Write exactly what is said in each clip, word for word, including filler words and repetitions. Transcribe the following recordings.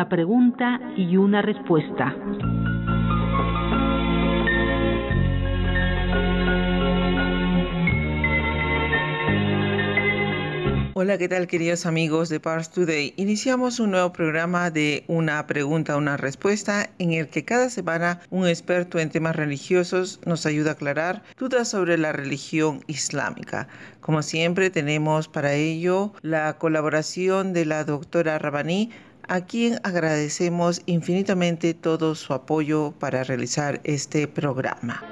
una pregunta y una respuesta. Hola, ¿qué tal, queridos amigos de Pars Today? Iniciamos un nuevo programa de una pregunta, una respuesta, en el que cada semana un experto en temas religiosos nos ayuda a aclarar dudas sobre la religión islámica. Como siempre, tenemos para ello la colaboración de la doctora Rabbani, a quien agradecemos infinitamente todo su apoyo para realizar este programa.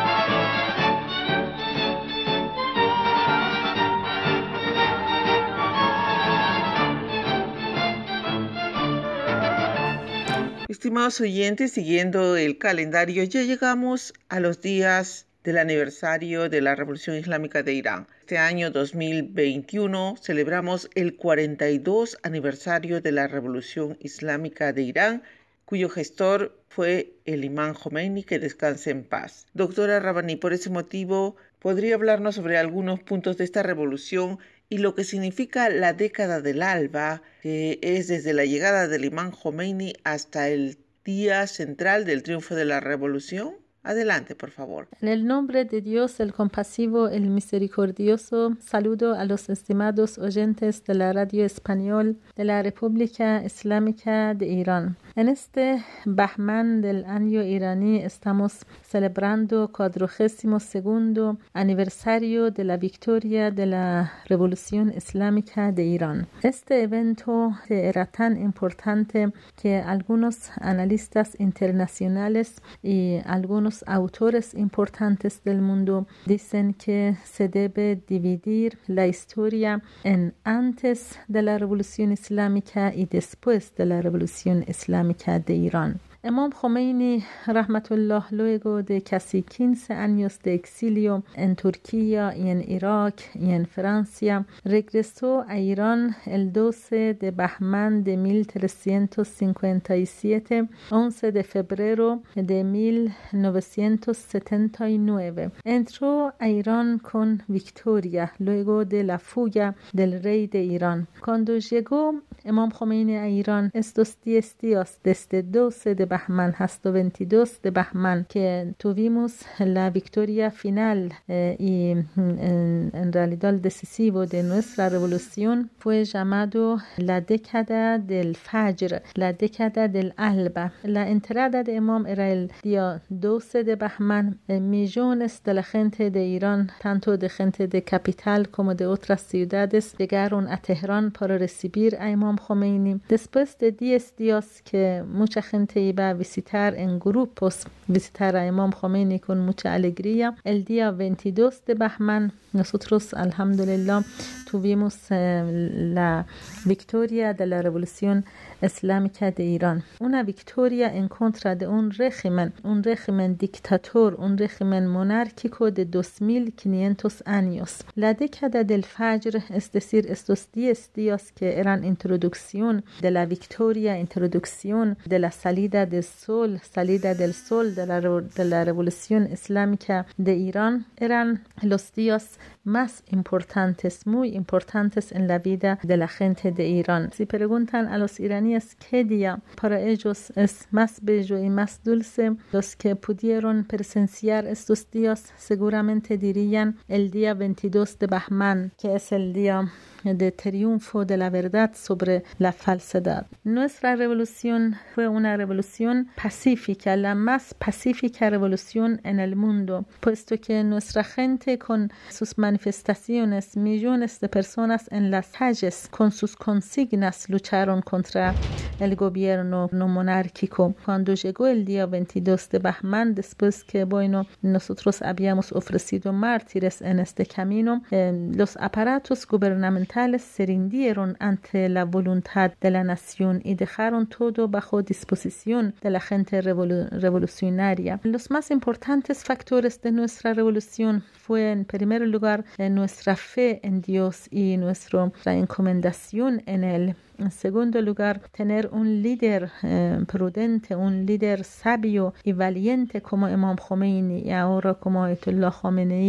Estimados oyentes, siguiendo el calendario, ya llegamos a los días del aniversario de la Revolución Islámica de Irán. Este año dos mil veintiuno celebramos el cuarenta y dos aniversario de la Revolución Islámica de Irán, cuyo gestor fue el imán Jomeini, que descanse en paz. Doctora Rabbani, por ese motivo, ¿podría hablarnos sobre algunos puntos de esta revolución y lo que significa la década del alba, que es desde la llegada del imán Jomeini hasta el día central del triunfo de la revolución? Adelante, por favor. En el nombre de Dios, el compasivo, el misericordioso, saludo a los estimados oyentes de la radio español de la República Islámica de Irán. En este Bahman del año iraní estamos celebrando cuadragésimo segundo aniversario de la victoria de la Revolución Islámica de Irán. Este evento era tan importante que algunos analistas internacionales y algunos autores importantes del mundo dicen que se debe dividir la historia en antes de la Revolución Islámica y después de la Revolución Islámica de Irán. Imam Jomeini, rahmatullah, luego de casi quince años de exilio en Turquía y en Irak y en Francia, regresó a Irán el doce de Bahman de mil trescientos cincuenta y siete, once de febrero de mil novecientos setenta y nueve. Entró a Irán con victoria luego de la fuga del rey de Irán. Cuando llegó Imam Jomeini a Irán, estos diez días, desde doce de Bahman hasta veintidós de Bahman, que tuvimos la victoria final eh, y en, en realidad el decisivo de nuestra revolución, fue llamado la década del Fajr, la década del alba. La entrada de Imam era el día doce de Bahman. Eh, millones de la gente de Irán, tanto de gente de capital como de otras ciudades, llegaron a Teherán para recibir a Imam Jomeini. Después de diez días que mucha gente iba a visitar en grupos, visitar a Imam Jomeini con mucha alegría, el día veintidós de Bahman, nosotros, alhamdulillah, tuvimos eh, la victoria de la Revolución Islámica de Irán. Una victoria en contra de un régimen, un régimen dictador, un régimen monárquico de dos mil quinientos años. La década del Fajr, es decir, estos diez días que eran introducción de la victoria, introducción de la salida del sol, salida del sol de la, de la Revolución Islámica de Irán, eran los días más importantes, muy importantes en la vida de la gente de Irán. Si preguntan a los iraníes qué día para ellos es más bello y más dulce, los que pudieron presenciar estos días seguramente dirían el día veintidós de Bahman, que es el día de triunfo de la verdad sobre la falsedad. Nuestra revolución fue una revolución pacífica, la más pacífica revolución en el mundo, puesto que nuestra gente, con sus manifestaciones, millones de personas en las calles, con sus consignas, lucharon contra el gobierno no monárquico. Cuando llegó el día veintidós de Bahman, después que, bueno, nosotros habíamos ofrecido mártires en este camino, eh, los aparatos gubernamentales se rindieron ante la voluntad de la nación y dejaron todo bajo disposición de la gente revolu- revolucionaria. Los más importantes factores de nuestra revolución fue, en primer lugar, nuestra fe en Dios y nuestra encomendación en Él. En segundo lugar, tener un líder eh, prudente, un líder sabio y valiente como Imam Jomeini y ahora como Ayatollah Khamenei.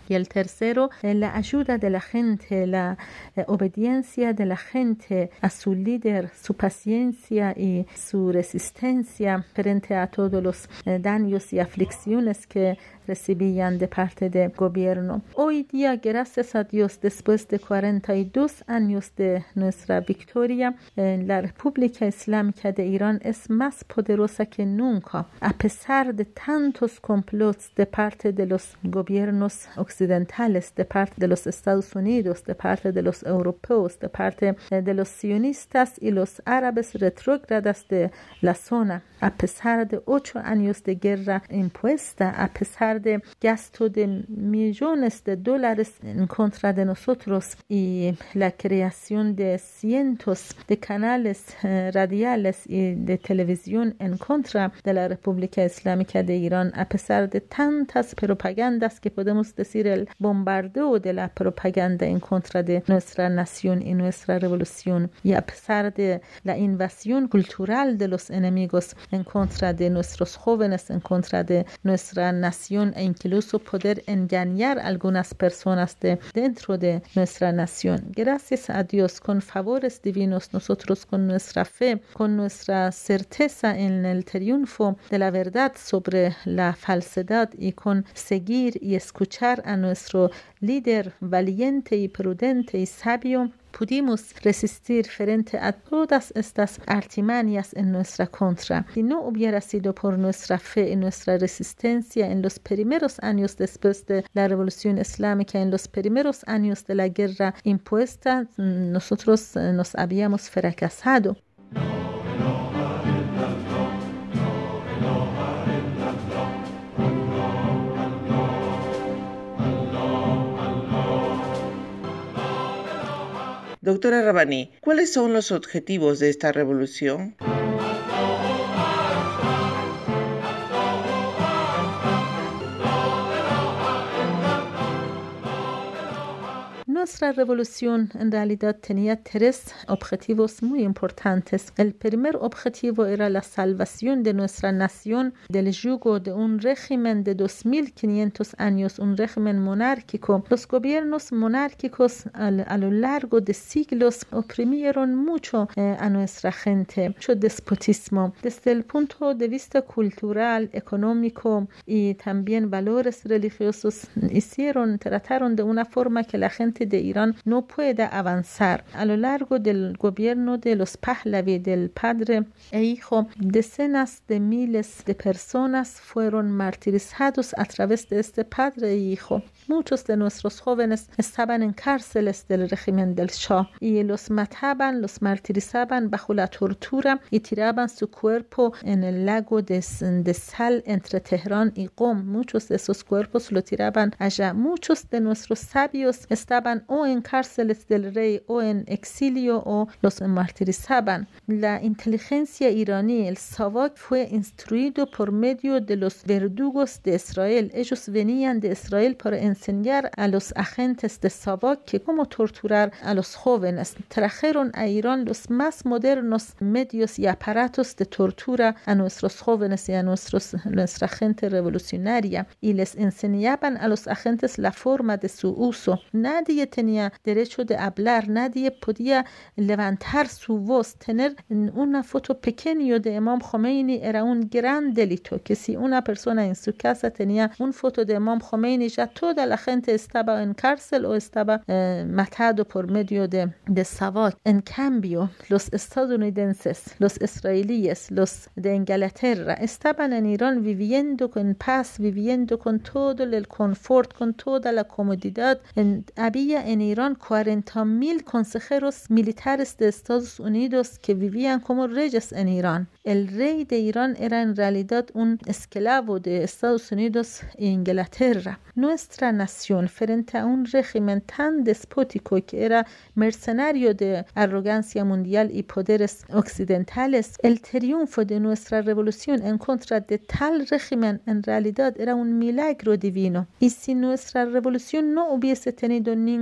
Y el tercero, la ayuda de la gente, la obediencia de la gente a su líder, su paciencia y su resistencia frente a todos los daños y aflicciones que recibían de parte del gobierno. Hoy día, gracias a Dios, después de cuarenta y dos años de nuestra victoria, la República Islámica de Irán es más poderosa que nunca, a pesar de tantos complots de parte de los gobiernos occidentales, de parte de los Estados Unidos, de parte de los europeos, de parte de los sionistas y los árabes retrógradas de la zona. A pesar de ocho años de guerra impuesta, a pesar de gasto de millones de dólares en contra de nosotros y la creación de cientos de canales eh, radiales y de televisión en contra de la República Islámica de Irán, a pesar de tantas propagandas que podemos decir el bombardeo de la propaganda en contra de nuestra nación y nuestra revolución, y a pesar de la invasión cultural de los enemigos en contra de nuestros jóvenes, en contra de nuestra nación, e incluso poder engañar a algunas personas de dentro de nuestra nación. Gracias a Dios, con favores divinos, nosotros con nuestra fe, con nuestra certeza en el triunfo de la verdad sobre la falsedad, y con seguir y escuchar a nuestro líder valiente y prudente y sabio, pudimos resistir frente a todas estas artimañas en nuestra contra. Si no hubiera sido por nuestra fe y nuestra resistencia en los primeros años después de la Revolución Islámica, en los primeros años de la guerra impuesta, nosotros nos habíamos fracasado. Doctora Rabbani, ¿cuáles son los objetivos de esta revolución? Nuestra revolución en realidad tenía tres objetivos muy importantes. El primer objetivo era la salvación de nuestra nación del yugo de un régimen de dos mil quinientos años, un régimen monárquico. Los gobiernos monárquicos a, a lo largo de siglos oprimieron mucho eh, a nuestra gente, mucho despotismo. Desde el punto de vista cultural, económico y también valores religiosos, hicieron, trataron de una forma que la gente de Irán no pueda avanzar. A lo largo del gobierno de los Pahlavi, del padre e hijo, decenas de miles de personas fueron martirizados a través de este padre e hijo. Muchos de nuestros jóvenes estaban en cárceles del régimen del Shah y los mataban, los martirizaban bajo la tortura y tiraban su cuerpo en el lago de, de sal entre Teherán y Qom. Muchos de esos cuerpos lo tiraban allá. Muchos de nuestros sabios estaban o en cárceles del rey o en exilio o los martirizaban. La inteligencia iraní, el Savak, fue instruido por medio de los verdugos de Israel. Ellos venían de Israel para enseñar a los agentes de Savak que cómo torturar a los jóvenes. Trajeron a Irán los más modernos medios y aparatos de tortura a nuestros jóvenes y a nuestros, nuestra gente revolucionaria, y les enseñaban a los agentes la forma de su uso. Nadie tenía derecho de hablar, nadie podía levantar su voz. Tener una foto pequeña de Imam Khomeini era un gran delito, que si una persona en su casa tenía una foto de Imam Khomeini, ya toda la gente estaba en cárcel o estaba eh, matado por medio de, de Savak. En cambio, los estadounidenses, los israelíes, los de Inglaterra estaban en Irán viviendo con paz, viviendo con todo el confort, con toda la comodidad. En, había en Irán cuarenta mil consejeros militares de Estados Unidos que vivían como reyes en Irán. El rey de Irán era en realidad un esclavo de Estados Unidos e Inglaterra. Nuestra nación, frente a un régimen tan despótico que era mercenario de arrogancia mundial y poderes occidentales, el triunfo de nuestra revolución en contra de tal régimen en realidad era un milagro divino. Y si nuestra revolución no hubiese tenido ningún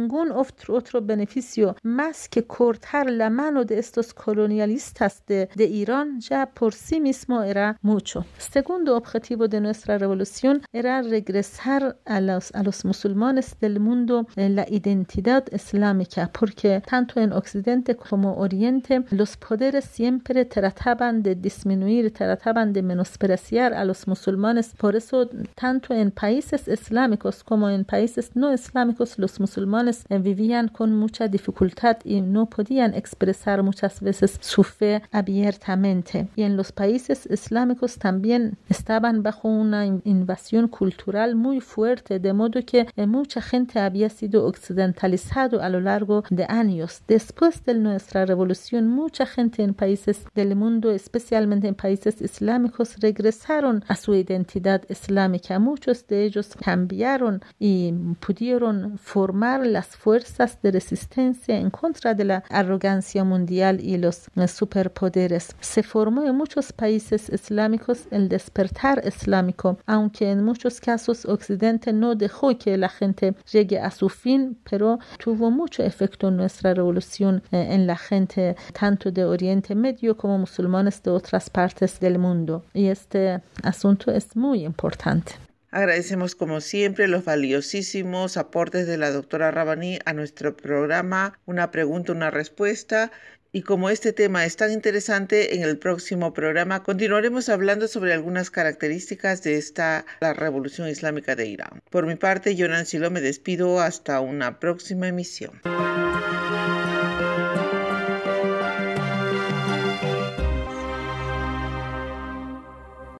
ningún otro, otro beneficio más que cortar la mano de estos colonialistas de, de Irán ya por sí mismo era mucho. Segundo objetivo de nuestra revolución era regresar a los, a los musulmanes del mundo en la identidad islámica, porque tanto en Occidente como Oriente los poderes siempre trataban de disminuir, trataban de menospreciar a los musulmanes. Por eso, tanto en países islámicos como en países no islámicos, los musulmanes eh, vivían con mucha dificultad y no podían expresar muchas veces su fe abiertamente. Y en los países islámicos también estaban bajo una invasión cultural muy fuerte, de modo que eh, mucha gente había sido occidentalizado a lo largo de años. Después de nuestra revolución, mucha gente en países del mundo, especialmente en países islámicos, regresaron a su identidad islámica. Muchos de ellos cambiaron y pudieron formar las fuerzas de resistencia en contra de la arrogancia mundial y los superpoderes. Se formó en muchos países islámicos el despertar islámico, aunque en muchos casos Occidente no dejó que la gente llegue a su fin, pero tuvo mucho efecto en nuestra revolución eh, en la gente tanto de Oriente Medio como musulmanes de otras partes del mundo. Y este asunto es muy importante. Agradecemos como siempre los valiosísimos aportes de la doctora Rabbani a nuestro programa Una pregunta, una respuesta. Y como este tema es tan interesante, en el próximo programa continuaremos hablando sobre algunas características de esta la Revolución Islámica de Irán. Por mi parte, yo, Nancy Lo, me despido hasta una próxima emisión.